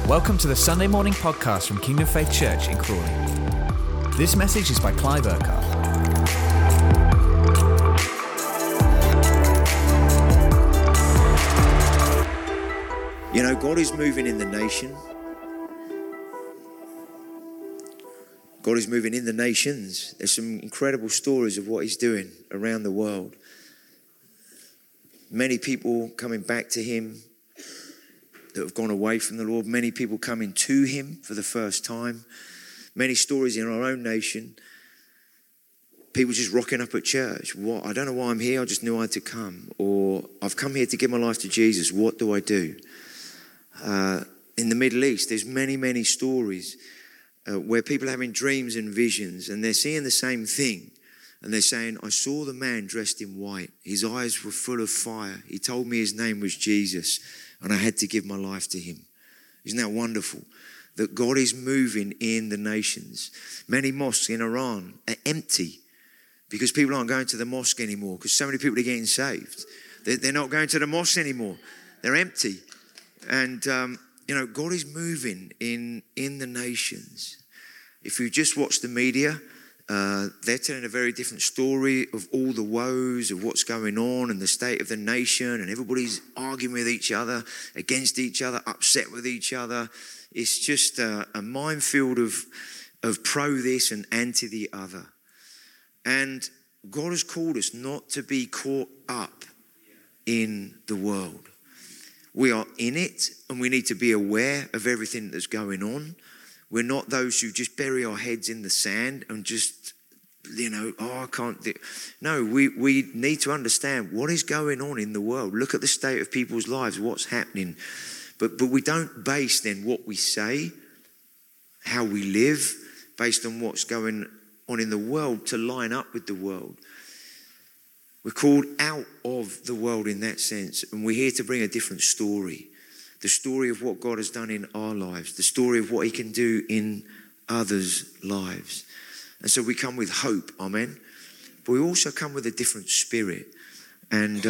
Welcome to the Sunday morning podcast from Kingdom Faith Church in Crawley. This message is by Clive Urquhart. You know, God is moving in the nation. God is moving in the nations. There's some incredible stories of what he's doing around the world. Many people coming back to him that have gone away from the Lord. Many people coming to him for the first time. Many stories in our own nation. People just rocking up at church. What? I don't know why I'm here. I just knew I had to come. Or I've come here to give my life to Jesus. What do I do? In the Middle East, there's many stories where people are having dreams and visions and they're seeing the same thing. And they're saying, I saw the man dressed in white. His eyes were full of fire. He told me his name was Jesus and I had to give my life to him. Isn't that wonderful? That God is moving in the nations. Many mosques in Iran are empty because people aren't going to the mosque anymore because so many people are getting saved. They're not going to the mosque anymore. They're empty. And, God is moving in the nations. If you just watch the media, they're telling a very different story of all the woes of what's going on and the state of the nation, and everybody's arguing with each other, against each other, upset with each other. It's just a minefield of pro this and anti the other. And God has called us not to be caught up in the world. We are in it and we need to be aware of everything that's going on. We're not those who just bury our heads in the sand and just, I can't do. No, we need to understand what is going on in the world. Look at the state of people's lives, what's happening. But we don't base then what we say, how we live, based on what's going on in the world to line up with the world. We're called out of the world in that sense, and we're here to bring a different story. The story of what God has done in our lives, the story of what he can do in others' lives. And so we come with hope, amen? But we also come with a different spirit. And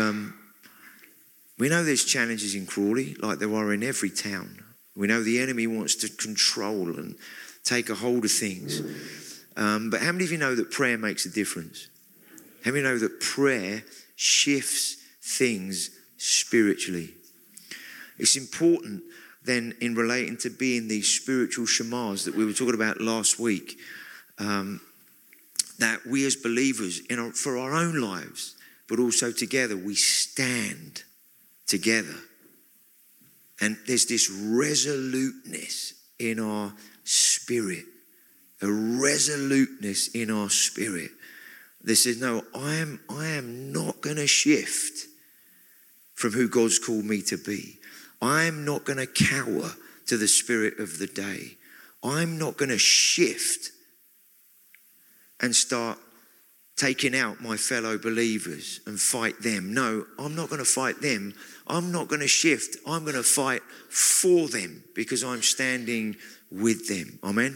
we know there's challenges in Crawley, like there are in every town. We know the enemy wants to control and take a hold of things. But how many of you know that prayer makes a difference? How many know that prayer shifts things spiritually? It's important then in relating to being these spiritual shamars that we were talking about last week, that we as believers for our own lives, but also together, we stand together. And there's this resoluteness in our spirit, a resoluteness in our spirit. This is, no, I am not going to shift from who God's called me to be. I'm not going to cower to the spirit of the day. I'm not going to shift and start taking out my fellow believers and fight them. No, I'm not going to fight them. I'm not going to shift. I'm going to fight for them because I'm standing with them. Amen?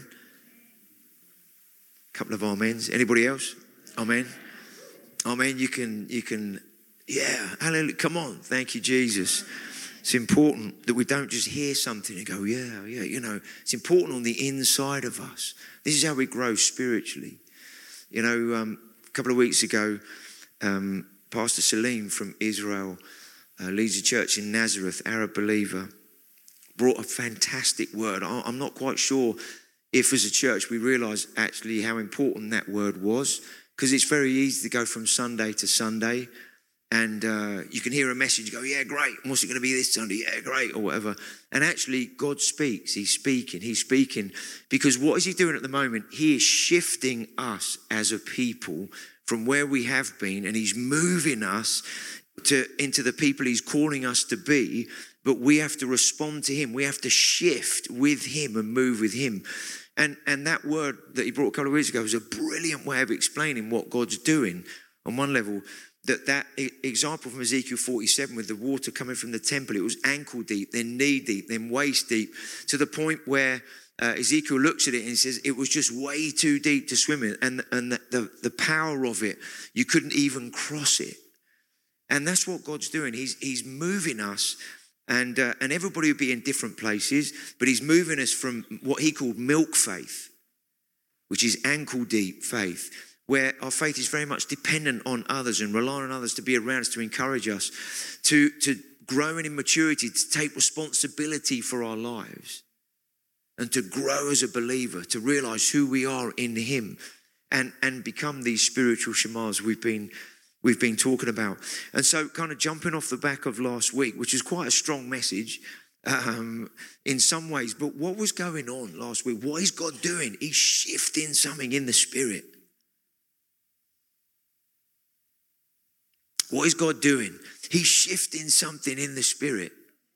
Couple of amens. Anybody else? Amen. Amen. You can, yeah, hallelujah. Come on. Thank you, Jesus. It's important that we don't just hear something and go, yeah. It's important on the inside of us. This is how we grow spiritually. A couple of weeks ago, Pastor Salim from Israel leads a church in Nazareth, Arab believer, brought a fantastic word. I'm not quite sure if as a church we realise actually how important that word was. Because it's very easy to go from Sunday to Sunday and you can hear a message, you go, yeah, great. And what's it going to be this Sunday? Yeah, great, or whatever. And actually, God speaks. He's speaking. Because what is he doing at the moment? He is shifting us as a people from where we have been, and he's moving us into the people he's calling us to be. But we have to respond to him. We have to shift with him and move with him. And that word that he brought a couple of weeks ago was a brilliant way of explaining what God's doing on one level. That example from Ezekiel 47 with the water coming from the temple, it was ankle deep, then knee deep, then waist deep, to the point where Ezekiel looks at it and he says it was just way too deep to swim in. And the power of it, you couldn't even cross it. And that's what God's doing. He's moving us And everybody would be in different places, but he's moving us from what he called milk faith, which is ankle deep faith, where our faith is very much dependent on others and relying on others to be around us, to encourage us, to growing in maturity, to take responsibility for our lives and to grow as a believer, to realize who we are in him and become these spiritual shamas we've been talking about. And so kind of jumping off the back of last week, which is quite a strong message in some ways, but what was going on last week? What is God doing? He's shifting something in the spirit. What is God doing? He's shifting something in the spirit.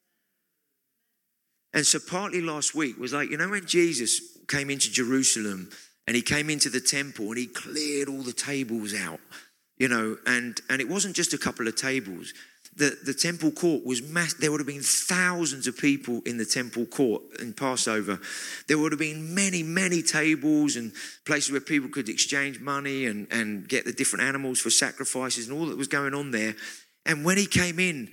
And so partly last week was like, when Jesus came into Jerusalem and he came into the temple and he cleared all the tables out, and it wasn't just a couple of tables. The temple court was massive. There would have been thousands of people in the temple court in Passover. There would have been many, many tables and places where people could exchange money and get the different animals for sacrifices and all that was going on there. And when he came in,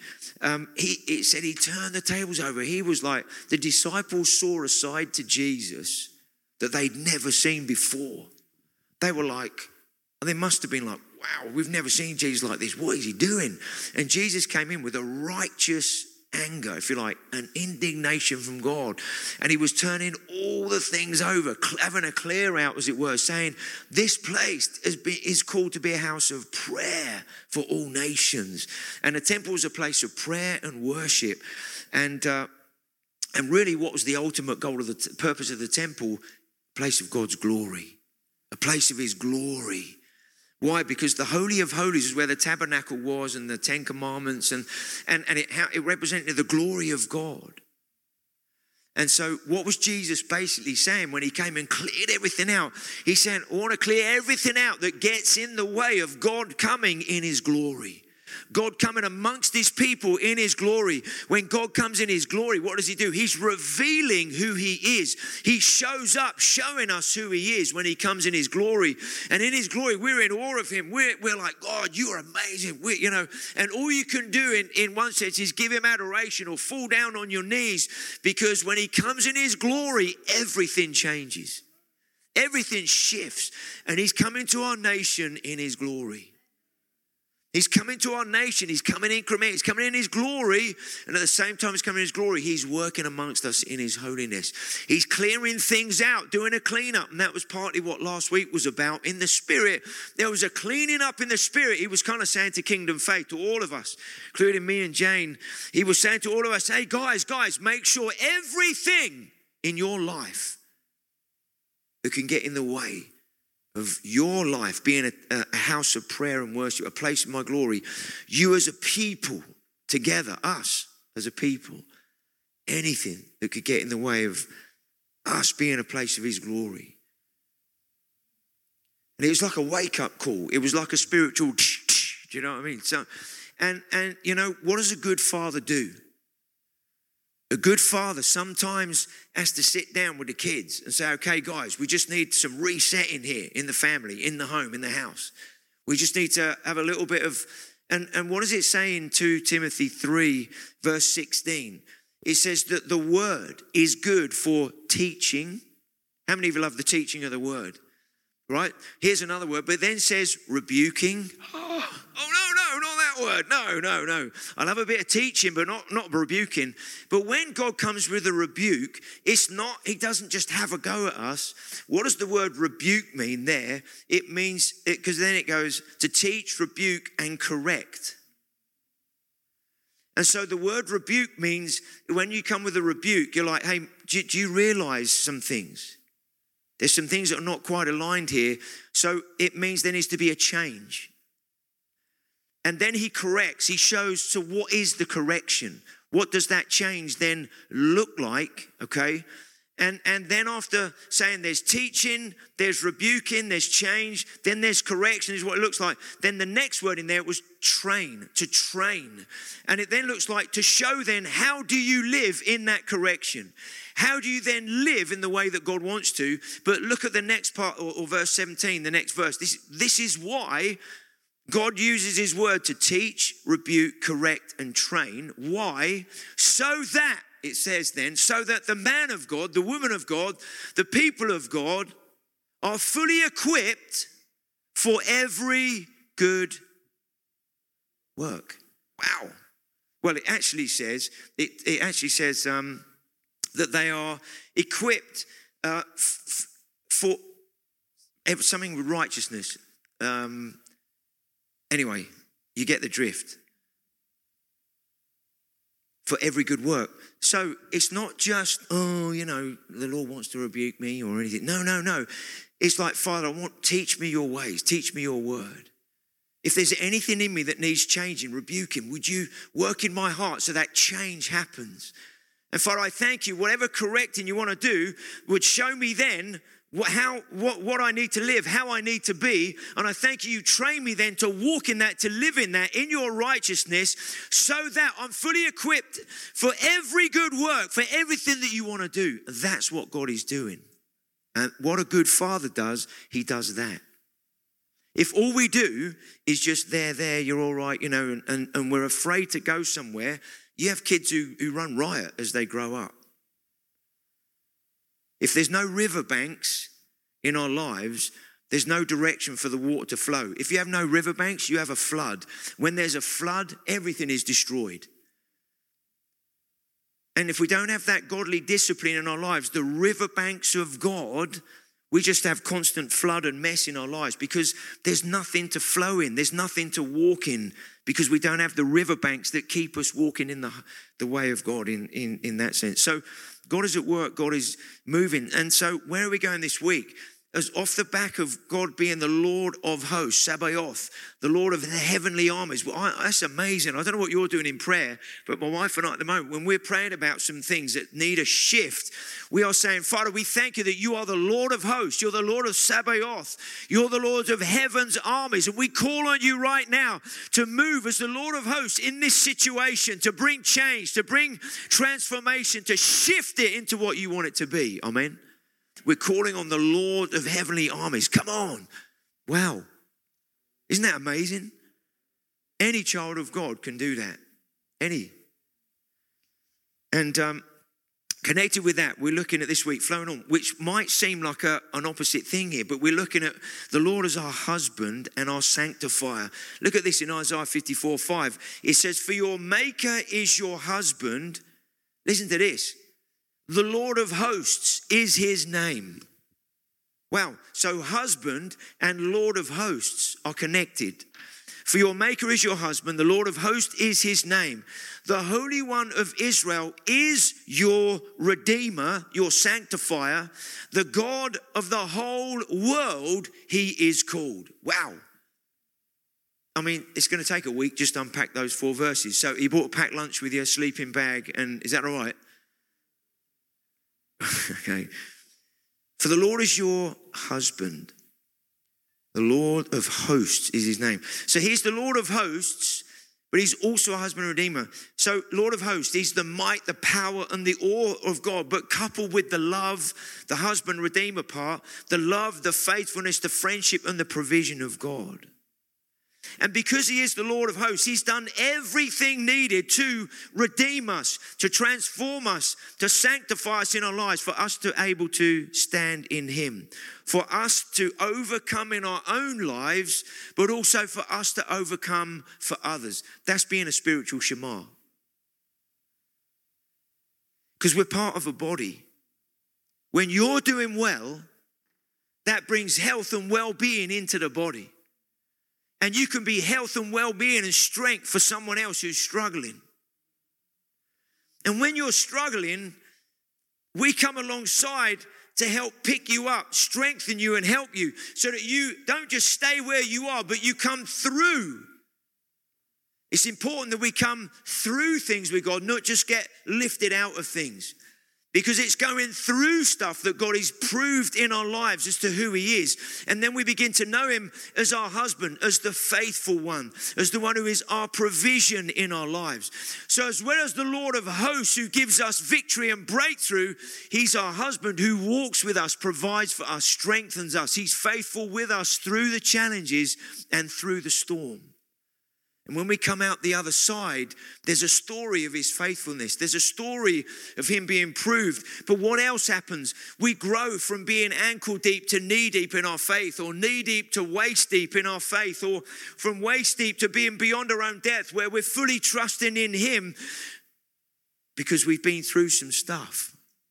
it said he turned the tables over. He was like, the disciples saw a side to Jesus that they'd never seen before. They were like, they must have been like, wow, we've never seen Jesus like this. What is he doing? And Jesus came in with a righteous anger, if you like, an indignation from God. And he was turning all the things over, having a clear out, as it were, saying, this place is called to be a house of prayer for all nations. And the temple is a place of prayer and worship. And really what was the ultimate goal of the purpose of the temple? A place of God's glory, a place of his glory. Why? Because the Holy of Holies is where the tabernacle was and the Ten Commandments and it represented the glory of God. And so what was Jesus basically saying when he came and cleared everything out? He said, I want to clear everything out that gets in the way of God coming in his glory. God coming amongst his people in his glory. When God comes in his glory, what does he do? He's revealing who he is. He shows up showing us who he is when he comes in his glory. And in his glory, we're in awe of him. We're like, God, you are amazing. And all you can do in one sense is give him adoration or fall down on your knees, because when he comes in his glory, everything changes. Everything shifts. And he's coming to our nation in his glory. He's coming to our nation. He's coming incremental. He's coming in his glory. And at the same time he's coming in his glory, he's working amongst us in his holiness. He's clearing things out, doing a cleanup. And that was partly what last week was about. In the spirit, there was a cleaning up in the spirit. He was kind of saying to Kingdom Faith, to all of us, including me and Jane, he was saying to all of us, hey guys, make sure everything in your life that can get in the way of your life being a house of prayer and worship, a place of my glory, you as a people together, us as a people, anything that could get in the way of us being a place of his glory. And it was like a wake-up call. It was like a spiritual, do you know what I mean? So, and what does a good father do? A good father sometimes has to sit down with the kids and say, okay, guys, we just need some resetting here in the family, in the home, in the house. We just need to have a little bit of, and what does it say in 2 Timothy 3, verse 16? It says that the word is good for teaching. How many of you love the teaching of the word? Right? Here's another word, but then says rebuking. Oh no, not that word. No. I love a bit of teaching, but not rebuking. But when God comes with a rebuke, it's not, he doesn't just have a go at us. What does the word rebuke mean there? It means, because then it goes to teach, rebuke, and correct. And so the word rebuke means when you come with a rebuke, you're like, hey, do you realize some things? There's some things that are not quite aligned here. So it means there needs to be a change. And then he corrects. He shows, so what is the correction? What does that change then look like? Okay. And then after saying there's teaching, there's rebuking, there's change, then there's correction is what it looks like. Then the next word in there was train, to train. And it then looks like to show then how do you live in that correction? How do you then live in the way that God wants to? But look at the next part, or verse 17, the next verse. This is why God uses his word to teach, rebuke, correct, and train. Why? So that, it says then, so that the man of God, the woman of God, the people of God are fully equipped for every good work. Wow. Well, it actually says that they are equipped for something with righteousness. Anyway, you get the drift. For every good work. So it's not just, the Lord wants to rebuke me or anything. No. It's like, Father, teach me your ways. Teach me your word. If there's anything in me that needs changing, rebuke him. Would you work in my heart so that change happens? And Father, I thank you. Whatever correcting you want to do would show me then what I need to live, how I need to be. And I thank you train me then to walk in that, to live in that, in your righteousness, so that I'm fully equipped for every good work, for everything that you want to do. That's what God is doing. And what a good father does, he does that. If all we do is just there, you're all right, and we're afraid to go somewhere, you have kids who run riot as they grow up. If there's no riverbanks in our lives, there's no direction for the water to flow. If you have no riverbanks, you have a flood. When there's a flood, everything is destroyed. And if we don't have that godly discipline in our lives, the riverbanks of God, we just have constant flood and mess in our lives because there's nothing to flow in. There's nothing to walk in because we don't have the riverbanks that keep us walking in the way of God in that sense. So God is at work. God is moving. And so where are we going this week? As off the back of God being the Lord of hosts, Sabaoth, the Lord of the heavenly armies. Well, that's amazing. I don't know what you're doing in prayer, but my wife and I at the moment, when we're praying about some things that need a shift, we are saying, Father, we thank you that you are the Lord of hosts. You're the Lord of Sabaoth. You're the Lord of heaven's armies. And we call on you right now to move as the Lord of hosts in this situation, to bring change, to bring transformation, to shift it into what you want it to be. Amen. We're calling on the Lord of heavenly armies. Come on. Wow. Isn't that amazing? Any child of God can do that. Any. And connected with that, we're looking at this week, flowing on, which might seem like an opposite thing here, but we're looking at the Lord as our husband and our sanctifier. Look at this in Isaiah 54:5. It says, for your maker is your husband. Listen to this. The Lord of hosts is his name. Wow. So husband and Lord of hosts are connected. For your maker is your husband. The Lord of hosts is his name. The Holy One of Israel is your Redeemer, your sanctifier. The God of the whole world, he is called. Wow. I mean, it's going to take a week just to unpack those 4 verses. So you brought a packed lunch with your sleeping bag, and is that all right? Okay. For the Lord is your husband. The Lord of hosts is his name. So he's the Lord of hosts, but he's also a husband and redeemer. So Lord of hosts, he's the might, the power, and the awe of God, but coupled with the love, the husband redeemer part, the love, the faithfulness, the friendship, and the provision of God. And because he is the Lord of hosts, he's done everything needed to redeem us, to transform us, to sanctify us in our lives, for us to be able to stand in him, for us to overcome in our own lives, but also for us to overcome for others. That's being a spiritual Shema. Because we're part of a body. When you're doing well, that brings health and well-being into the body. And you can be health and well-being and strength for someone else who's struggling. And when you're struggling, we come alongside to help pick you up, strengthen you, and help you so that you don't just stay where you are, but you come through. It's important that we come through things with God, not just get lifted out of things. Because it's going through stuff that God has proved in our lives as to who he is. And then we begin to know him as our husband, as the faithful one, as the one who is our provision in our lives. So as well as the Lord of hosts who gives us victory and breakthrough, he's our husband who walks with us, provides for us, strengthens us. He's faithful with us through the challenges and through the storm. And when we come out the other side, there's a story of his faithfulness. There's a story of him being proved. But what else happens? We grow from being ankle deep to knee deep in our faith, or knee deep to waist deep in our faith, or from waist deep to being beyond our own depth, where we're fully trusting in him because we've been through some stuff.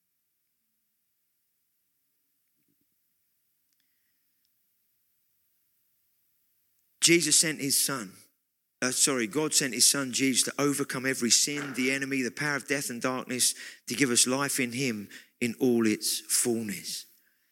Jesus sent his son. God sent his son Jesus to overcome every sin, the enemy, the power of death and darkness, to give us life in him in all its fullness.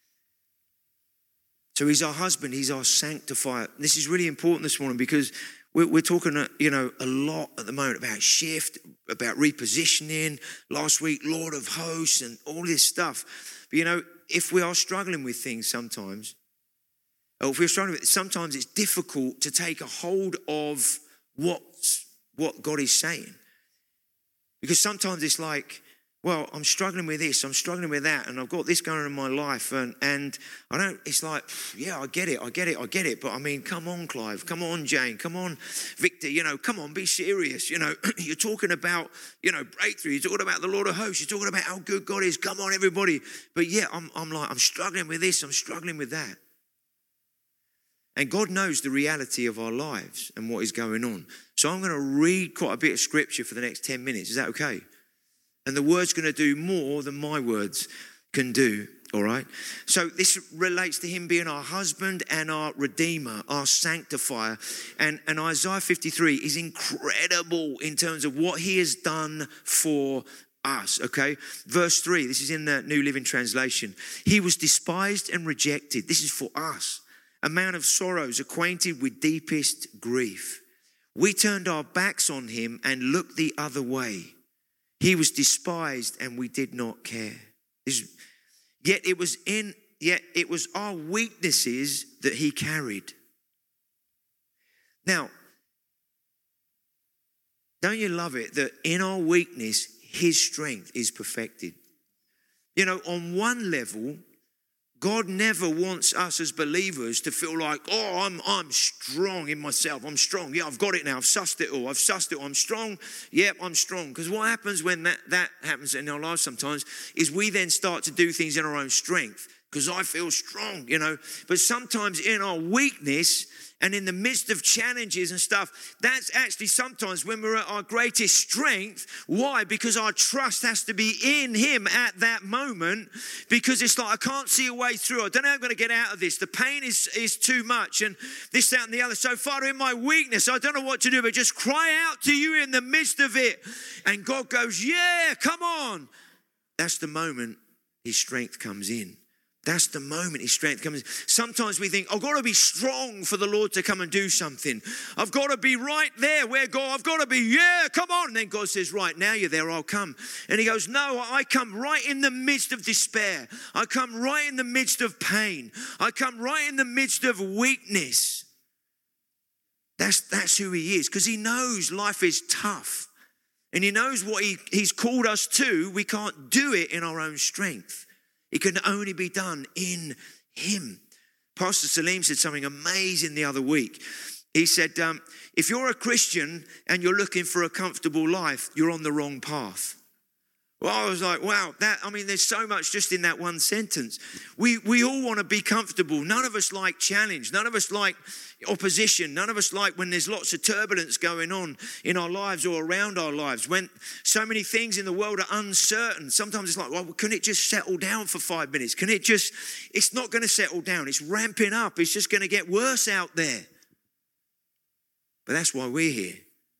So he's our husband, he's our sanctifier. This is really important this morning because we're talking, a lot at the moment about shift, about repositioning. Last week, Lord of hosts and all this stuff. But if we are struggling with things sometimes, or if we're struggling with it, sometimes it's difficult to take a hold of what God is saying. Because sometimes it's like, well, I'm struggling with this, I'm struggling with that, and I've got this going on in my life, and I don't, it's like, yeah, I get it, but I mean, come on, Clive, come on, Jane, come on, Victor, come on, be serious, you're talking about, breakthrough, you're talking about the Lord of hosts, you're talking about how good God is, come on, everybody, but yeah, I'm struggling with this, I'm struggling with that. And God knows the reality of our lives and what is going on. So I'm going to read quite a bit of scripture for the next 10 minutes. Is that okay? And the word's going to do more than my words can do, all right? So this relates to him being our husband and our redeemer, our sanctifier. And Isaiah 53 is incredible in terms of what he has done for us, okay? Verse 3, this is in the New Living Translation. He was despised and rejected. This is for us. A man of sorrows, acquainted with deepest grief. We turned our backs on him and looked the other way. He was despised and we did not care. Yet it was our weaknesses that he carried. Now, don't you love it that in our weakness, his strength is perfected? On one level, God never wants us as believers to feel like, oh, I'm strong in myself. I'm strong. Yeah, I've got it now. I've sussed it all. I'm strong. Yep, I'm strong. Because what happens when that happens in our lives sometimes is we then start to do things in our own strength because I feel strong, But sometimes in our weakness and in the midst of challenges and stuff, that's actually sometimes when we're at our greatest strength. Why? Because our trust has to be in him at that moment, because it's like, I can't see a way through. I don't know how I'm going to get out of this. The pain is too much and this, that, and the other. So Father, in my weakness, I don't know what to do, but just cry out to you in the midst of it. And God goes, yeah, come on. That's the moment his strength comes in. That's the moment his strength comes in. Sometimes we think, I've got to be strong for the Lord to come and do something. I've got to be right there where God, I've got to be, yeah, come on. And then God says, right, now you're there, I'll come. And he goes, no, I come right in the midst of despair. I come right in the midst of pain. I come right in the midst of weakness. That's who he is, because he knows life is tough. And he knows what he's called us to. We can't do it in our own strength. It can only be done in him. Pastor Salim said something amazing the other week. He said, if you're a Christian and you're looking for a comfortable life, you're on the wrong path. Well, I was like, wow, there's so much just in that one sentence. We all want to be comfortable. None of us like challenge. None of us like opposition. None of us like when there's lots of turbulence going on in our lives or around our lives. When so many things in the world are uncertain. Sometimes it's like, well, couldn't it just settle down for 5 minutes? It's not going to settle down. It's ramping up. It's just going to get worse out there. But that's why we're here.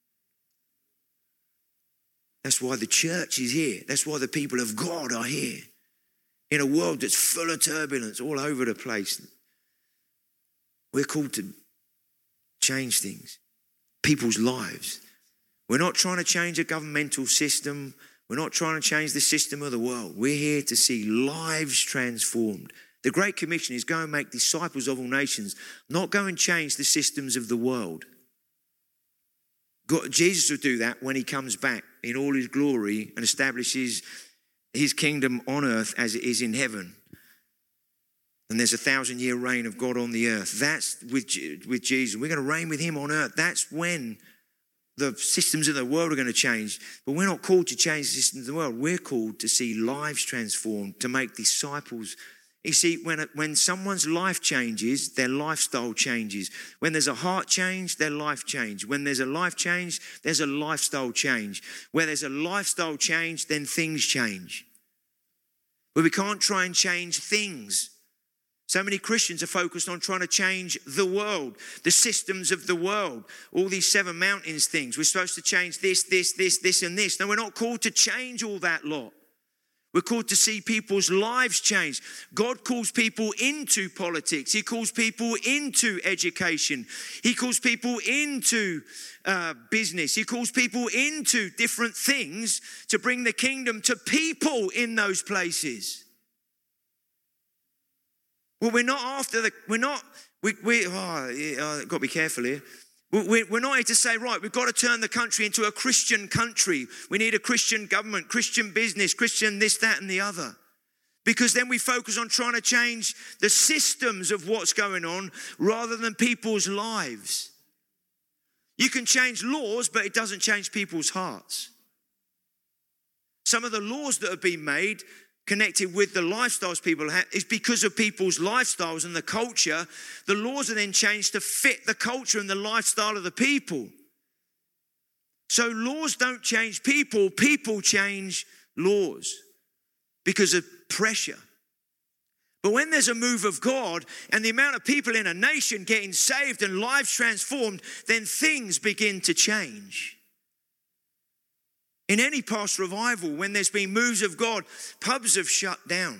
That's why the church is here. That's why the people of God are here. In a world that's full of turbulence all over the place. We're called to change things. People's lives. We're not trying to change a governmental system. We're We're not trying to change the system of the world. We're here to see lives transformed. The Great Commission is go and make disciples of all nations, not go and change the systems of the world. Jesus will do that when he comes back in all his glory and establishes his kingdom on earth as it is in heaven. And there's a 1,000-year reign of God on the earth. That's with Jesus. We're going to reign with him on earth. That's when the systems of the world are going to change. But we're not called to change the systems of the world. We're called to see lives transformed, to make disciples. You see, when someone's life changes, their lifestyle changes. When there's a heart change, their life change. When there's a life change, there's a lifestyle change. Where there's a lifestyle change, then things change. But we can't try and change things. So many Christians are focused on trying to change the world, the systems of the world, all these 7 mountains things. We're supposed to change this, and this. No, we're not called to change all that lot. We're called to see people's lives change. God calls people into politics. He calls people into education. He calls people into business. He calls people into different things to bring the kingdom to people in those places. Well, we're not after the, we're not, I've got to be careful here. We're not here to say, right, we've got to turn the country into a Christian country. We need a Christian government, Christian business, Christian this, that, and the other. Because then we focus on trying to change the systems of what's going on rather than people's lives. You can change laws, but it doesn't change people's hearts. Some of the laws that have been made connected with the lifestyles people have is because of people's lifestyles and the culture. The laws are then changed to fit the culture and the lifestyle of the people. So laws don't change people, people change laws because of pressure. But when there's a move of God and the amount of people in a nation getting saved and lives transformed, then things begin to change. In any past revival, when there's been moves of God, pubs have shut down.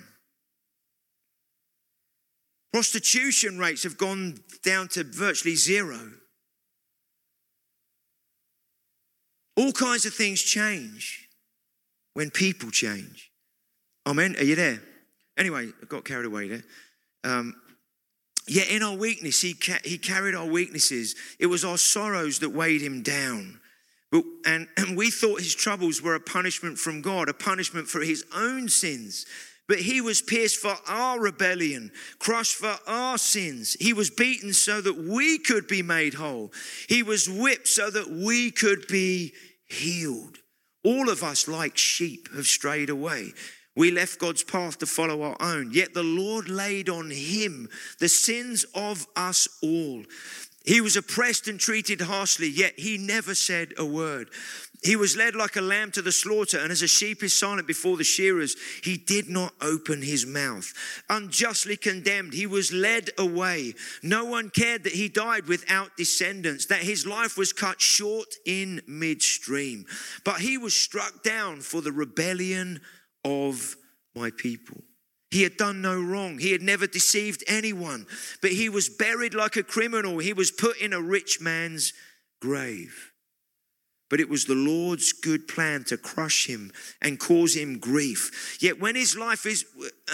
Prostitution rates have gone down to virtually zero. All kinds of things change when people change. Amen. Are you there? Anyway, I got carried away there. Yet in our weakness, he carried our weaknesses. It was our sorrows that weighed him down. And we thought his troubles were a punishment from God, a punishment for his own sins. But he was pierced for our rebellion, crushed for our sins. He was beaten so that we could be made whole. He was whipped so that we could be healed. All of us, like sheep, have strayed away. We left God's path to follow our own. Yet the Lord laid on him the sins of us all. He was oppressed and treated harshly, yet he never said a word. He was led like a lamb to the slaughter, and as a sheep is silent before the shearers, he did not open his mouth. Unjustly condemned, he was led away. No one cared that he died without descendants, that his life was cut short in midstream. But he was struck down for the rebellion of my people. He had done no wrong. He had never deceived anyone. But he was buried like a criminal. He was put in a rich man's grave. But it was the Lord's good plan to crush him and cause him grief. Yet when his life is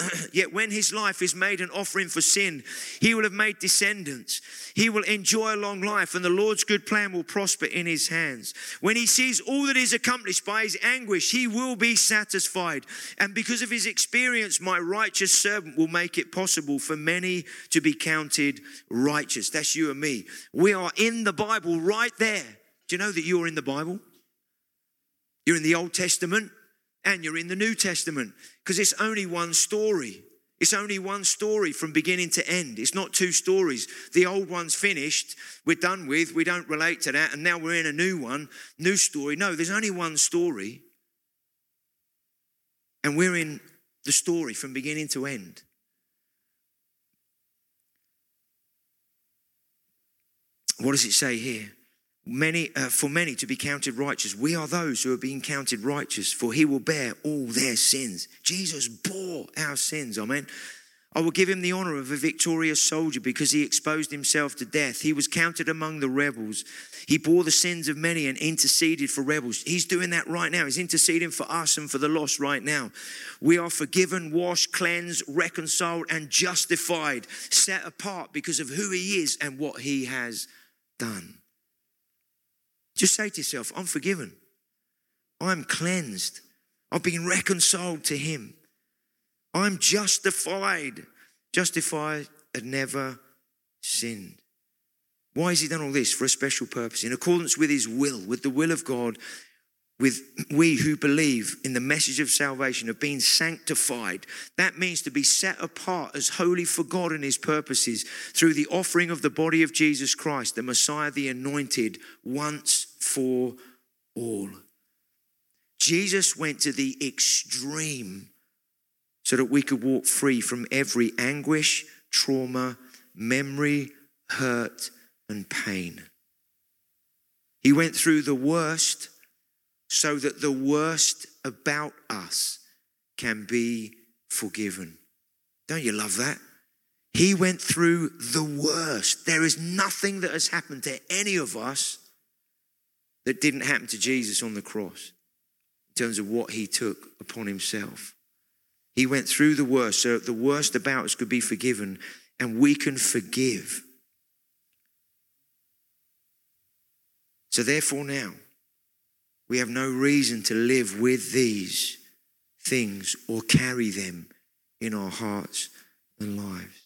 made an offering for sin, he will have made descendants. He will enjoy a long life, and the Lord's good plan will prosper in his hands. When he sees all that is accomplished by his anguish, he will be satisfied. And because of his experience, my righteous servant will make it possible for many to be counted righteous. That's you and me. We are in the Bible right there. Do you know that you're in the Bible? You're in the Old Testament and you're in the New Testament, because it's only one story. It's only one story from beginning to end. It's not two stories. The old one's finished. We're done with. We don't relate to that. And now we're in a new one, new story. No, there's only one story. And we're in the story from beginning to end. What does it say here? For many to be counted righteous. We are those who are being counted righteous, for he will bear all their sins. Jesus bore our sins, amen. I will give him the honor of a victorious soldier because he exposed himself to death. He was counted among the rebels. He bore the sins of many and interceded for rebels. He's doing that right now. He's interceding for us and for the lost right now. We are forgiven, washed, cleansed, reconciled, and justified, set apart because of who he is and what he has done. Just say to yourself, I'm forgiven. I'm cleansed. I've been reconciled to him. I'm justified. Justified and never sinned. Why has he done all this? For a special purpose. In accordance with his will, with the will of God, with we who believe in the message of salvation have been sanctified. That means to be set apart as holy for God and his purposes through the offering of the body of Jesus Christ, the Messiah, the anointed, once for all. Jesus went to the extreme so that we could walk free from every anguish, trauma, memory, hurt, and pain. He went through the worst so that the worst about us can be forgiven. Don't you love that? He went through the worst. There is nothing that has happened to any of us that didn't happen to Jesus on the cross in terms of what he took upon himself. He went through the worst so that the worst about us could be forgiven and we can forgive. So therefore now, we have no reason to live with these things or carry them in our hearts and lives.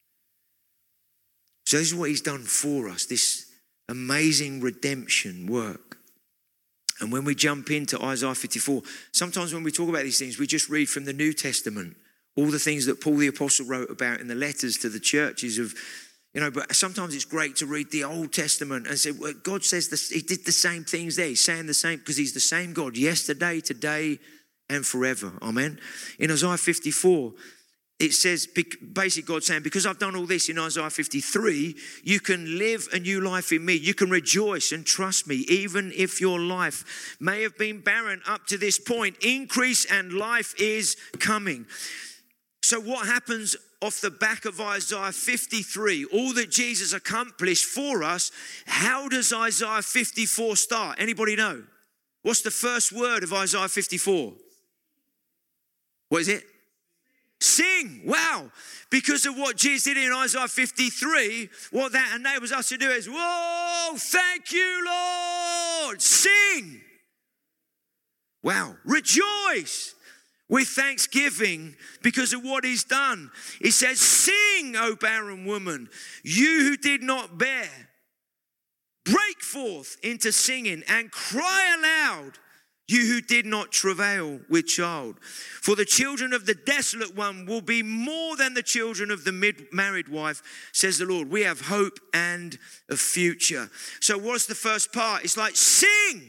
So this is what he's done for us, this amazing redemption work. And when we jump into Isaiah 54, sometimes when we talk about these things, we just read from the New Testament, all the things that Paul the Apostle wrote about in the letters to the churches of, but sometimes it's great to read the Old Testament and say, well, God says this, he did the same things there. He's saying the same because he's the same God yesterday, today, and forever. Amen. In Isaiah 54, it says, basically God saying, because I've done all this in Isaiah 53, you can live a new life in me. You can rejoice and trust me, even if your life may have been barren up to this point. Increase and life is coming. So what happens off the back of Isaiah 53, all that Jesus accomplished for us? How does Isaiah 54 start? Anybody know? What's the first word of Isaiah 54? What is it? Sing. Wow. Because of what Jesus did in Isaiah 53, what that enables us to do is, whoa, thank you, Lord. Sing. Wow. Rejoice with thanksgiving because of what he's done. He says, sing, O barren woman, you who did not bear. Break forth into singing and cry aloud, you who did not travail with child. For the children of the desolate one will be more than the children of the married wife, says the Lord. We have hope and a future. So what's the first part? It's like, sing.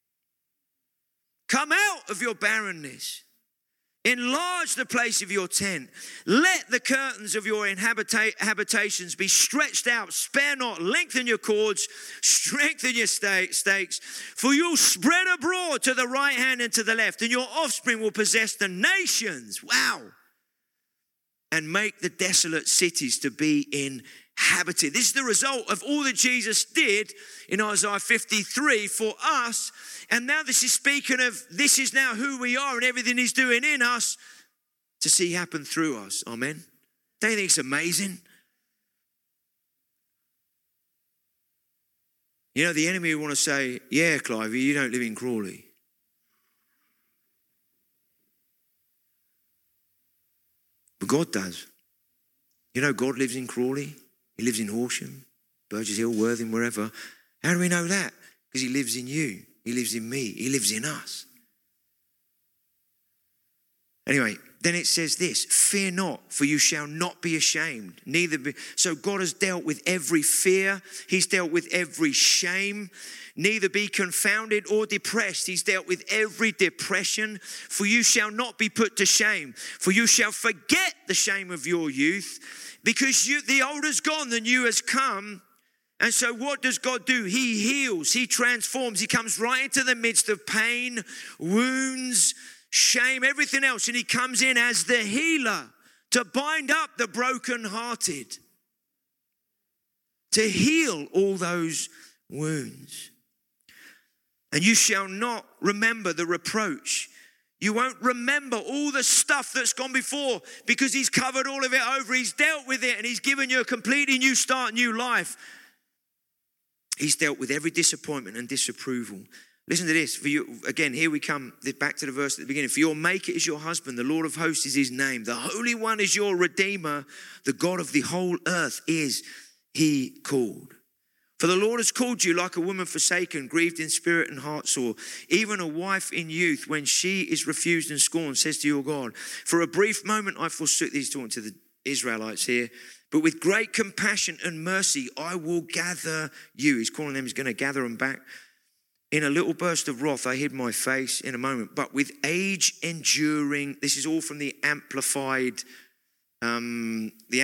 Come out of your barrenness. Enlarge the place of your tent. Let the curtains of your habitations be stretched out. Spare not. Lengthen your cords. Strengthen your stakes. For you'll spread abroad to the right hand and to the left, and your offspring will possess the nations. Wow. And make the desolate cities to be inhabited. This is the result of all that Jesus did in Isaiah 53 for us. And now this is speaking of, this is now who we are and everything he's doing in us to see happen through us. Amen. Don't you think it's amazing? The enemy will want to say, yeah, Clive, you don't live in Crawley. But God does. God lives in Crawley. He lives in Horsham, Burgess Hill, Worthing, wherever. How do we know that? Because he lives in you. He lives in me. He lives in us. Anyway, then it says this, fear not, for you shall not be ashamed. So God has dealt with every fear. He's dealt with every shame. Neither be confounded or depressed. He's dealt with every depression. For you shall not be put to shame. For you shall forget the shame of your youth. Because the old is gone, the new has come. And so what does God do? He heals, he transforms, he comes right into the midst of pain, wounds, shame, everything else. And he comes in as the healer, to bind up the brokenhearted, to heal all those wounds. And you shall not remember the reproach. You won't remember all the stuff that's gone before, because he's covered all of it over. He's dealt with it, and he's given you a completely new start, new life. He's dealt with every disappointment and disapproval. Listen to this. For you, again, here we come back to the verse at the beginning. For your maker is your husband, the Lord of hosts is his name. The Holy One is your Redeemer. The God of the whole earth is he called. For the Lord has called you like a woman forsaken, grieved in spirit and heart sore. Even a wife in youth, when she is refused and scorned, says to your God, for a brief moment I forsook, he's talking to the Israelites here, but with great compassion and mercy I will gather you. He's calling them, he's going to gather them back. In a little burst of wrath I hid my face in a moment, but with age enduring, this is all from the Amplified, the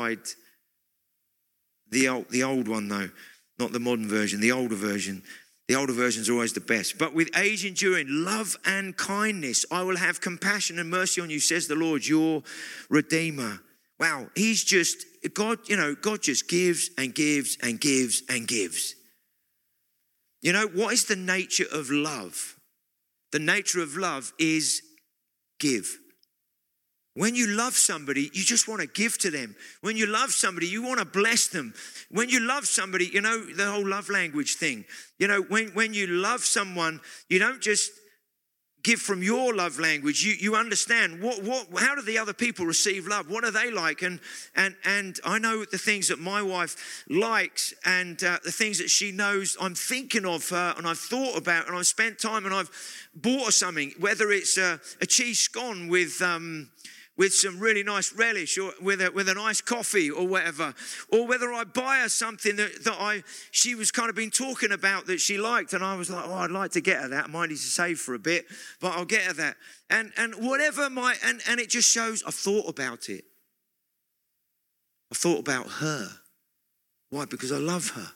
old one though. Not the modern version, the older version. The older version is always the best. But with age enduring, love and kindness, I will have compassion and mercy on you, says the Lord, your Redeemer. Wow, he's just, God just gives and gives and gives and gives. You know, what is the nature of love? The nature of love is give. When you love somebody, you just want to give to them. When you love somebody, you want to bless them. When you love somebody, you know, the whole love language thing. You know, when you love someone, you don't just give from your love language. You understand how do the other people receive love? What are they like? And I know the things that my wife likes, and the things that she knows I'm thinking of her and I've thought about, and I've spent time and I've bought her something, whether it's a cheese scone with some really nice relish, or with a nice coffee or whatever, or whether I buy her something that she was kind of been talking about that she liked, and I was like, oh, I'd like to get her that. I might need to save for a bit, but I'll get her that. And whatever and it just shows I've thought about it. I've thought about her. Why? Because I love her.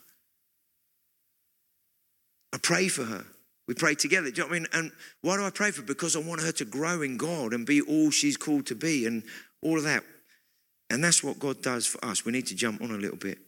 I pray for her. We pray together. Do you know what I mean? And why do I pray for her? Because I want her to grow in God and be all she's called to be, and all of that. And that's what God does for us. We need to jump on a little bit.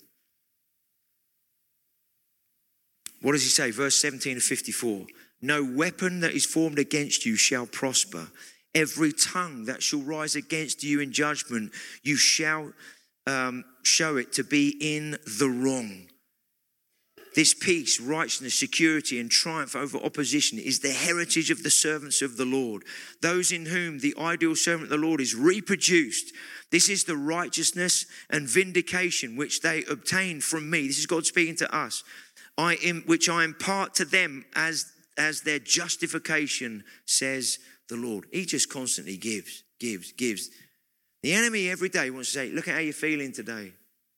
What does he say? Verse 17 of 54. No weapon that is formed against you shall prosper. Every tongue that shall rise against you in judgment, you shall show it to be in the wrong. This peace, righteousness, security, and triumph over opposition is the heritage of the servants of the Lord, those in whom the ideal servant of the Lord is reproduced. This is the righteousness and vindication which they obtain from me. This is God speaking to us, which I impart to them as their justification, says the Lord. He just constantly gives. The enemy every day wants to say, look at how you're feeling today.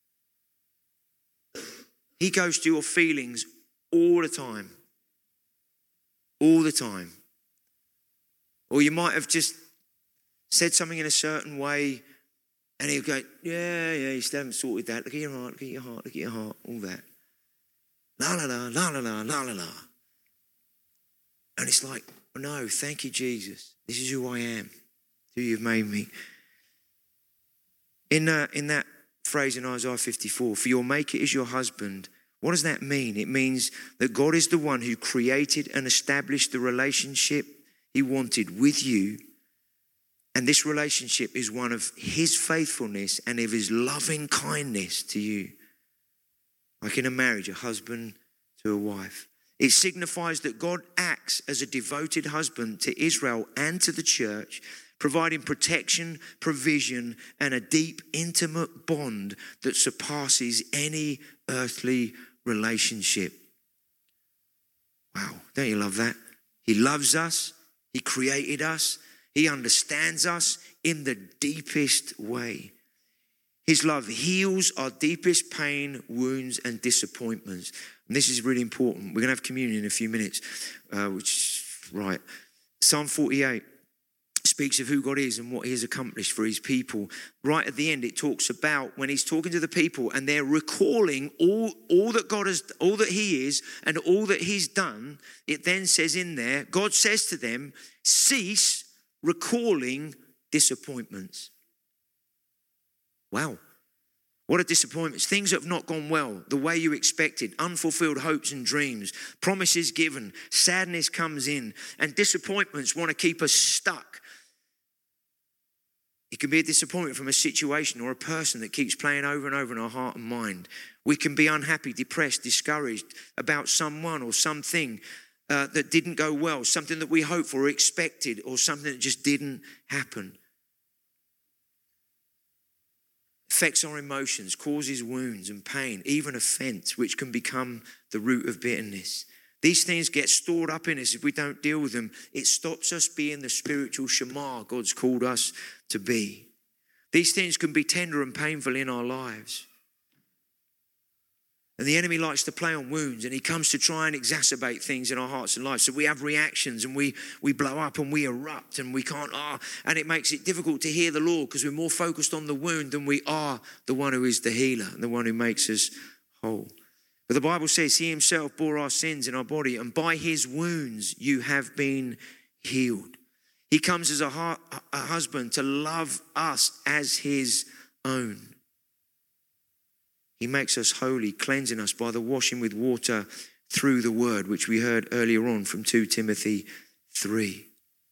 He goes to your feelings all the time. All the time. Or you might have just said something in a certain way, and he'll go, yeah, you still haven't sorted that. Look at your heart, look at your heart, look at your heart, all that. La la la, la la la, la la la. And it's like, oh, no, thank you, Jesus. This is who I am, who you've made me. In that phrase in Isaiah 54, for your maker is your husband. What does that mean? It means that God is the one who created and established the relationship he wanted with you. And this relationship is one of his faithfulness and of his loving kindness to you. Like in a marriage, a husband to a wife. It signifies that God acts as a devoted husband to Israel and to the church, providing protection, provision, and a deep, intimate bond that surpasses any earthly relationship. Wow, don't you love that? He loves us. He created us. He understands us in the deepest way. His love heals our deepest pain, wounds, and disappointments. And this is really important. We're going to have communion in a few minutes, right. Psalm 48. Speaks of who God is and what he has accomplished for his people. Right at the end, it talks about when he's talking to the people and they're recalling all that God has, all that he is and all that he's done. It then says in there, God says to them, cease recalling disappointments. Wow. What a disappointment. Things that have not gone well, the way you expected, unfulfilled hopes and dreams, promises given, sadness comes in, and disappointments want to keep us stuck. It can be a disappointment from a situation or a person that keeps playing over and over in our heart and mind. We can be unhappy, depressed, discouraged about someone or something that didn't go well, something that we hoped for or expected, or something that just didn't happen. Affects our emotions, causes wounds and pain, even offense, which can become the root of bitterness. These things get stored up in us if we don't deal with them. It stops us being the spiritual shamar God's called us to be. These things can be tender and painful in our lives. And the enemy likes to play on wounds, and he comes to try and exacerbate things in our hearts and lives. So we have reactions, and we blow up and we erupt, and we can't, and it makes it difficult to hear the Lord because we're more focused on the wound than we are the one who is the healer and the one who makes us whole. But the Bible says he himself bore our sins in our body, and by his wounds you have been healed. He comes as a husband to love us as his own. He makes us holy, cleansing us by the washing with water through the word, which we heard earlier on from 2 Timothy 3.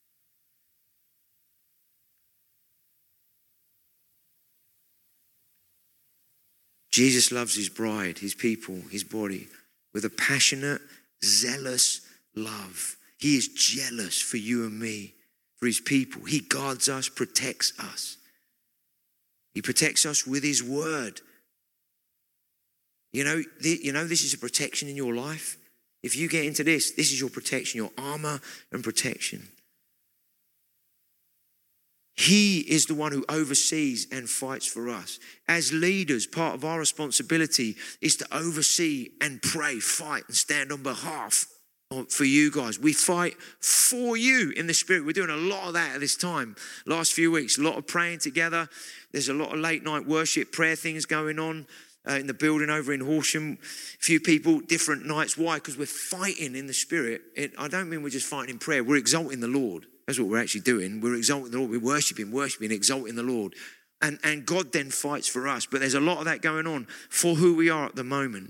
Jesus loves his bride, his people, his body, with a passionate, zealous love. He is jealous for you and me, for his people. He guards us, protects us. He protects us with his word. You know, this is a protection in your life. If you get into this is your protection, your armor and protection. He is the one who oversees and fights for us. As leaders, part of our responsibility is to oversee and pray, fight and stand on behalf for you guys. We fight for you in the spirit. We're doing a lot of that at this time. Last few weeks, a lot of praying together. There's a lot of late night worship, prayer things going on. In the building over in Horsham, a few people, different nights. Why? Because we're fighting in the spirit. I don't mean we're just fighting in prayer. We're exalting the Lord. That's what we're actually doing. We're exalting the Lord. We're worshiping, exalting the Lord. And God then fights for us. But there's a lot of that going on for who we are at the moment.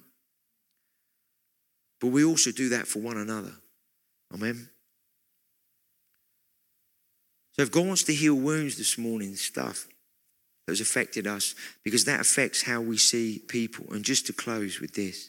But we also do that for one another. Amen. So if God wants to heal wounds this morning, stuff that has affected us, because that affects how we see people. And just to close with this.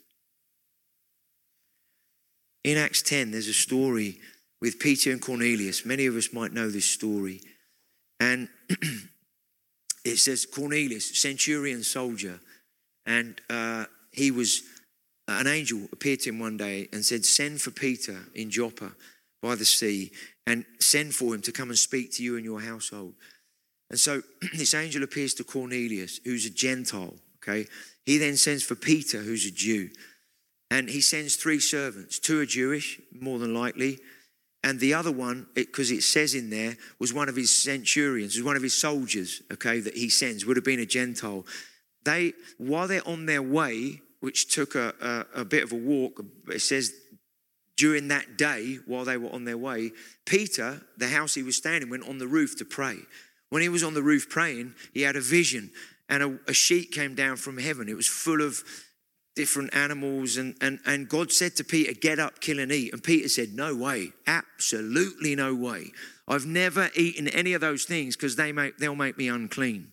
In Acts 10, there's a story with Peter and Cornelius. Many of us might know this story. And it says Cornelius, centurion soldier, and he was, an angel appeared to him one day and said, send for Peter in Joppa by the sea and send for him to come and speak to you and your household. And so this angel appears to Cornelius, who's a Gentile, okay? He then sends for Peter, who's a Jew. And he sends 3 servants. 2 are Jewish, more than likely. And the other one, because it says in there, was one of his centurions, was one of his soldiers, okay, that he sends, would have been a Gentile. While they're on their way, which took a bit of a walk, it says during that day, while they were on their way, Peter, the house he was staying in, went on the roof to pray. When he was on the roof praying, he had a vision, and a sheet came down from heaven. It was full of different animals, and God said to Peter, get up, kill and eat. And Peter said, no way, absolutely no way. I've never eaten any of those things because they'll make me unclean.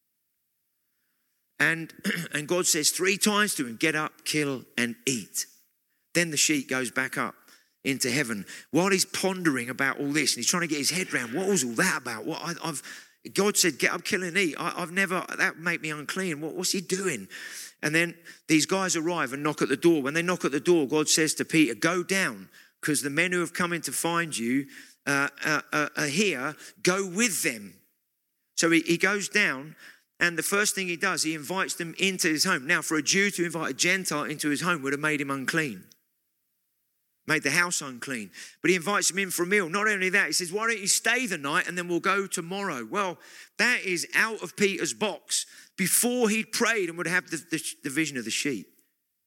And God says 3 times to him, get up, kill and eat. Then the sheet goes back up into heaven. While he's pondering about all this, and he's trying to get his head around, what was all that about? God said, get up, kill and eat. That would make me unclean. What's he doing? And then these guys arrive and knock at the door. When they knock at the door, God says to Peter, go down, because the men who have come in to find you are here. Go with them. So he goes down, and the first thing he does, he invites them into his home. Now, for a Jew to invite a Gentile into his home would have made him unclean. Made the house unclean. But he invites him in for a meal. Not only that, he says, why don't you stay the night and then we'll go tomorrow? Well, that is out of Peter's box. Before he'd prayed and would have the vision of the sheep.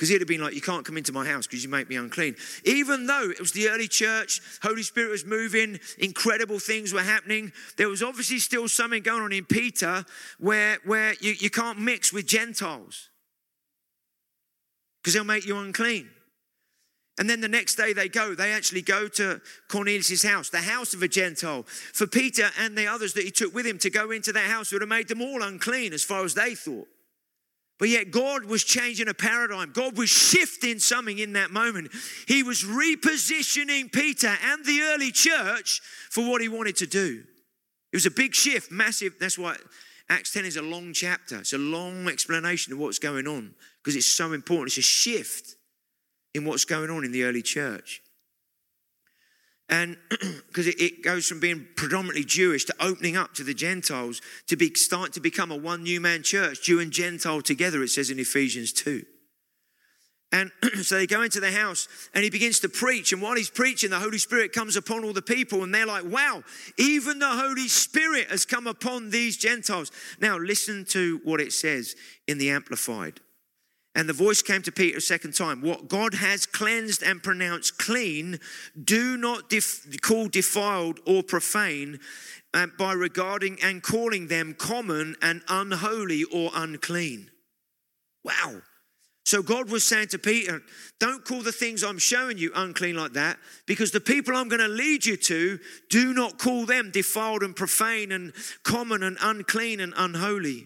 Because he'd have been like, you can't come into my house because you make me unclean. Even though it was the early church, Holy Spirit was moving, incredible things were happening, there was obviously still something going on in Peter where you can't mix with Gentiles because they'll make you unclean. And then the next day they actually go to Cornelius' house, the house of a Gentile. For Peter and the others that he took with him to go into that house would have made them all unclean as far as they thought. But yet God was changing a paradigm. God was shifting something in that moment. He was repositioning Peter and the early church for what he wanted to do. It was a big shift, massive. That's why Acts 10 is a long chapter. It's a long explanation of what's going on because it's so important. It's a shift in what's going on in the early church. And because it goes from being predominantly Jewish to opening up to the Gentiles to start to become a one new man church, Jew and Gentile together, it says in Ephesians 2. And so they go into the house and he begins to preach. And while he's preaching, the Holy Spirit comes upon all the people and they're like, wow, even the Holy Spirit has come upon these Gentiles. Now listen to what it says in the Amplified. And the voice came to Peter a second time. What God has cleansed and pronounced clean, do not call defiled or profane by regarding and calling them common and unholy or unclean. Wow. So God was saying to Peter, don't call the things I'm showing you unclean like that, because the people I'm going to lead you to, do not call them defiled and profane and common and unclean and unholy.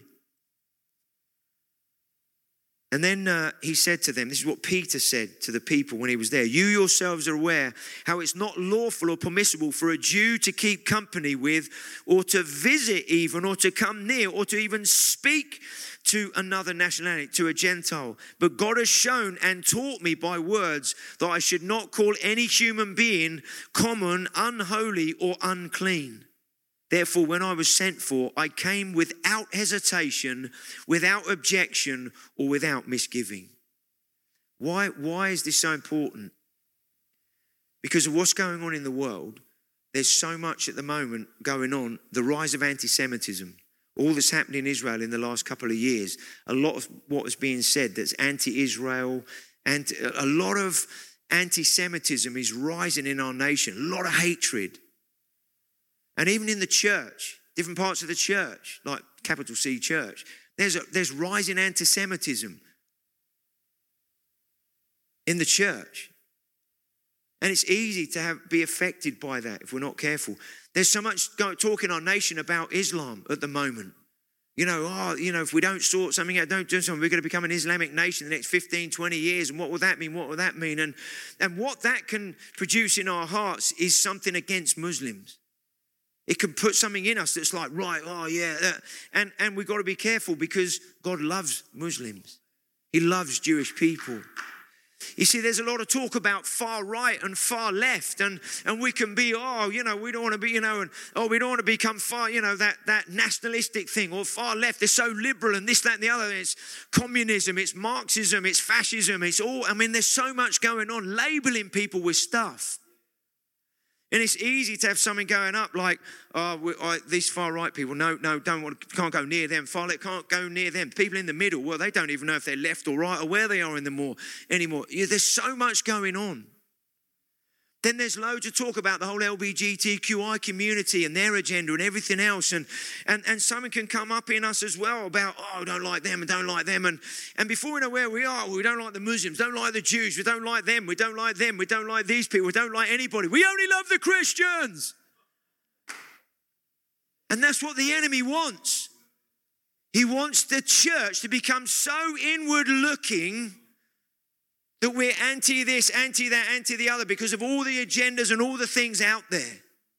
And then he said to them, this is what Peter said to the people when he was there. You yourselves are aware how it's not lawful or permissible for a Jew to keep company with, or to visit even, or to come near, or to even speak to another nationality, to a Gentile. But God has shown and taught me by words that I should not call any human being common, unholy, or unclean. Therefore, when I was sent for, I came without hesitation, without objection, or without misgiving. Why is this so important? Because of what's going on in the world. There's so much at the moment going on. The rise of anti-Semitism, all that's happened in Israel in the last couple of years. A lot of what is being said that's anti-Israel, and a lot of anti-Semitism is rising in our nation. A lot of hatred. And even in the church, different parts of the church, like capital C church, there's rising anti-Semitism in the church. And it's easy to be affected by that if we're not careful. There's so much talk in our nation about Islam at the moment. If we don't sort something out, don't do something, we're going to become an Islamic nation in the next 15, 20 years. And what will that mean? What will that mean? And what that can produce in our hearts is something against Muslims. It can put something in us that's like, right, oh yeah. And we've got to be careful because God loves Muslims. He loves Jewish people. You see, there's a lot of talk about far right and far left. And we can be, we don't want to be, we don't want to become far, that nationalistic thing, or far left. They're so liberal and this, that, and the other. It's communism, it's Marxism, it's fascism. There's so much going on, labeling people with stuff. And it's easy to have something going up like, these far right people, can't go near them. Far left, can't go near them. People in the middle, well, they don't even know if they're left or right or where they are anymore. There's so much going on. Then there's loads of talk about the whole LGBTQI community and their agenda and everything else. And something can come up in us as well about, we don't like them and don't like them. And before we know where we are, we don't like the Muslims, don't like the Jews, we don't like them, we don't like them, we don't like these people, we don't like anybody. We only love the Christians. And that's what the enemy wants. He wants the church to become so inward looking that we're anti this, anti that, anti the other because of all the agendas and all the things out there.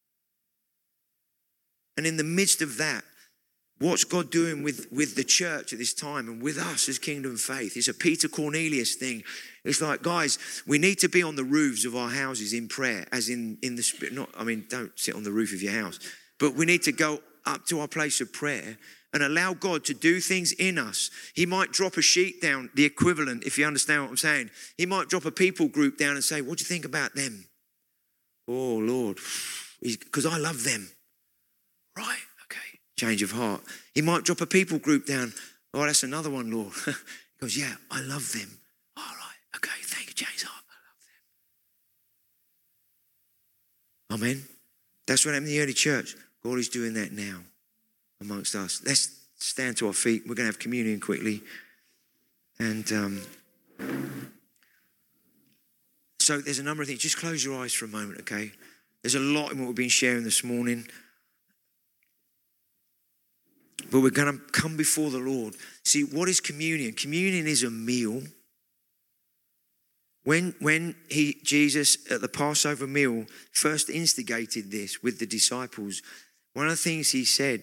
And in the midst of that, what's God doing with the church at this time and with us as Kingdom Faith? It's a Peter Cornelius thing. It's like, guys, we need to be on the roofs of our houses in prayer, as in the spirit. Don't sit on the roof of your house. But we need to go up to our place of prayer and allow God to do things in us. He might drop a sheet down, the equivalent, if you understand what I'm saying. He might drop a people group down and say, what do you think about them? Oh, Lord, because I love them. Right, okay, change of heart. He might drop a people group down. Oh, that's another one, Lord. He goes, yeah, I love them. All right. Amen. That's what happened in the early church. God is doing that now amongst us. Let's stand to our feet. We're going to have communion quickly. And so there's a number of things. Just close your eyes for a moment, okay? There's a lot in what we've been sharing this morning. But we're going to come before the Lord. See, what is communion? Communion is a meal. When Jesus at the Passover meal first instigated this with the disciples, one of the things he said,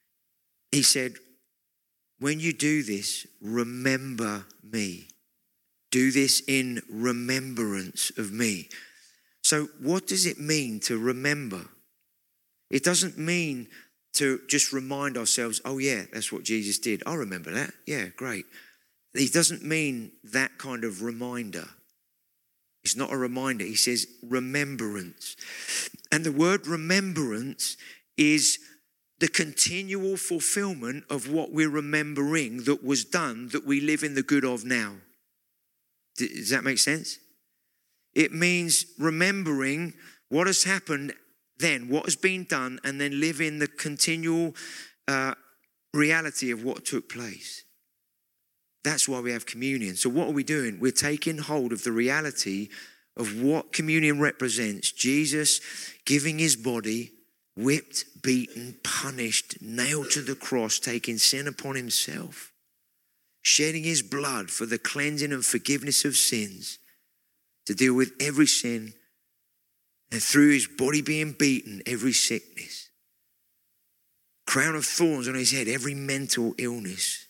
when you do this, remember me. Do this in remembrance of me. So what does it mean to remember? It doesn't mean to just remind ourselves, oh yeah, that's what Jesus did. I remember that. Yeah, great. He doesn't mean that kind of reminder. It's not a reminder. He says remembrance. And the word remembrance is the continual fulfillment of what we're remembering that was done, that we live in the good of now. Does that make sense? It means remembering what has happened then, what has been done, and then live in the continual reality of what took place. That's why we have communion. So what are we doing? We're taking hold of the reality of what communion represents. Jesus giving his body, whipped, beaten, punished, nailed to the cross, taking sin upon himself, shedding his blood for the cleansing and forgiveness of sins, to deal with every sin, and through his body being beaten, every sickness. Crown of thorns on his head, every mental illness.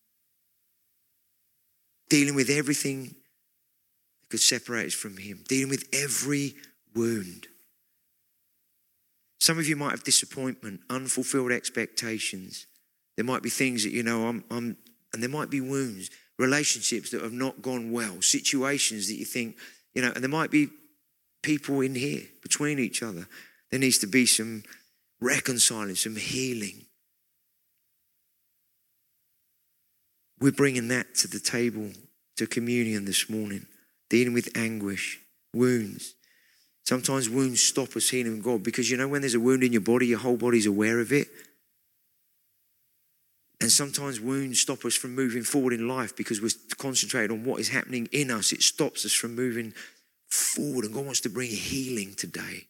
Dealing with everything that could separate us from him. Dealing with every wound. Some of you might have disappointment, unfulfilled expectations. There might be things that, and there might be wounds, relationships that have not gone well, situations that you think, and there might be people in here between each other. There needs to be some reconciling, some healing. We're bringing that to the table, to communion this morning, dealing with anguish, wounds. Sometimes wounds stop us healing from God because when there's a wound in your body, your whole body's aware of it. And sometimes wounds stop us from moving forward in life because we're concentrated on what is happening in us. It stops us from moving forward, and God wants to bring healing today.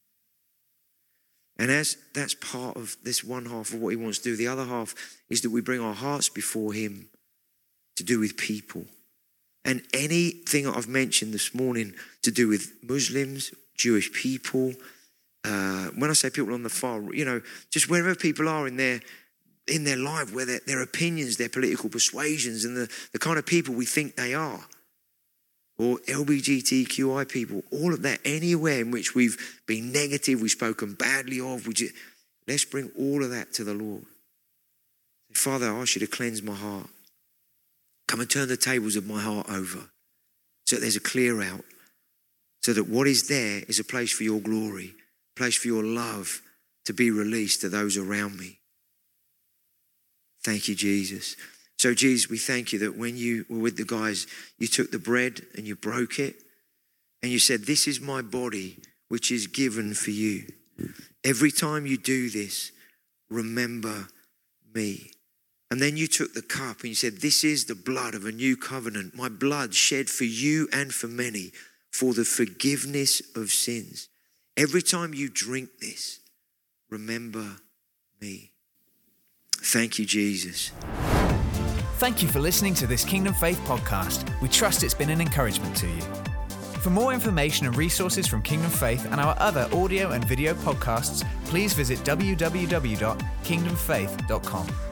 And as that's part of this one half of what he wants to do, the other half is that we bring our hearts before him to do with people. And anything that I've mentioned this morning to do with Muslims, Jewish people, when I say people on the far, just wherever people are in their life, where their opinions, their political persuasions, and the kind of people we think they are, or LGBTQI people, all of that, anywhere in which we've been negative, we've spoken badly of, let's bring all of that to the Lord. Father, I ask you to cleanse my heart. Come and turn the tables of my heart over so that there's a clear out, so that what is there is a place for your glory, a place for your love to be released to those around me. Thank you, Jesus. So, Jesus, we thank you that when you were with the guys, you took the bread and you broke it and you said, this is my body, which is given for you. Every time you do this, remember me. And then you took the cup and you said, this is the blood of a new covenant, my blood shed for you and for many for the forgiveness of sins. Every time you drink this, remember me. Thank you, Jesus. Thank you for listening to this Kingdom Faith podcast. We trust it's been an encouragement to you. For more information and resources from Kingdom Faith and our other audio and video podcasts, please visit www.kingdomfaith.com.